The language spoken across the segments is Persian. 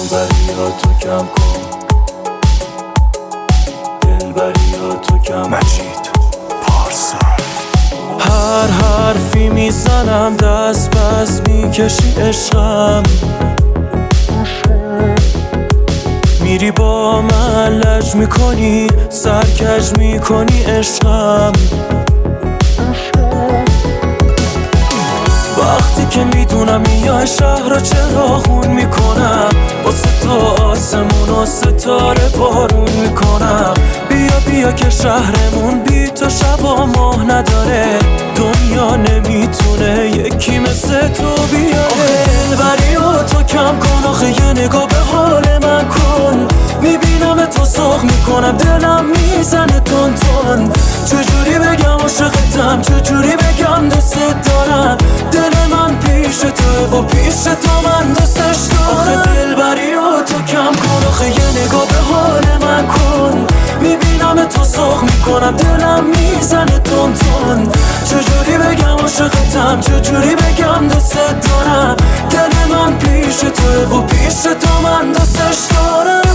دلبریاتو کم کن، دلبریاتو کم مجید پارسا. هر حرفی میزنم دست پس میکشی عشقم، میری با من لج میکنی، سرکج میکنی عشقم. وقتی که میدونم میای شهر رو چراغون میکنم، واسه تو آسمون و ستاره بارون میکنم. بیا بیا که شهرمون بی تو شبا ماه نداره، دنیا نمیتونه یکی مثل تو بیاره. دلبری و تو کم کن، آخه یه نگاه به حال من کن. میبینم تو ساخ میکنم، دلم میزنه تون تون. چجوری بگم عاشقتم، چجوری بگم دوست دارم. دل من پیش تو و پیش تو من دوستش دارم. آخه دلبری و تو کم کن، آخه یه نگاه به حال من کن. میبینم تو ساخ میکنم، دلم میزنه تون تون. چجوری بگم عاشقتم، چجوری بگم دوست دارم. دل من پیش تو و پیش تو من دوستش دارم.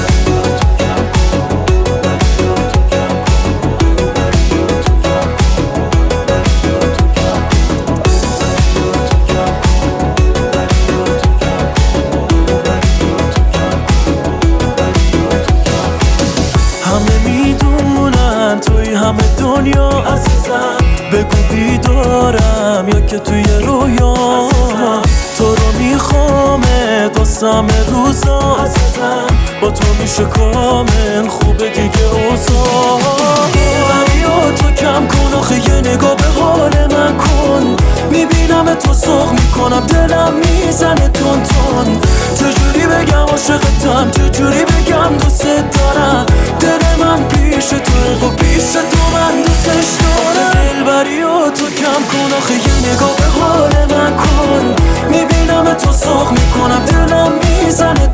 همه میدونن توی همه دنیا عزیزم، بگو بیدارم یا که توی رویا. تو رو میخوامت واسم روزا عزیزم، با تو میشه کامل خوبه دیگه اوضاع. دلبری و تو کم کن، آخه یه نگاه به حال من کن. میبینم تو ساخ میکنم، دلم میزنه تون تون. چجوری بگم عاشقتم، چجوری بگم دوست دارم. دل من پیش تو و پیش تو من دوستش دارم. دلبری و تو کم کن، آخه یه نگاه به حال من کن. میبینم تو ساخ میکنم، دلم میزنه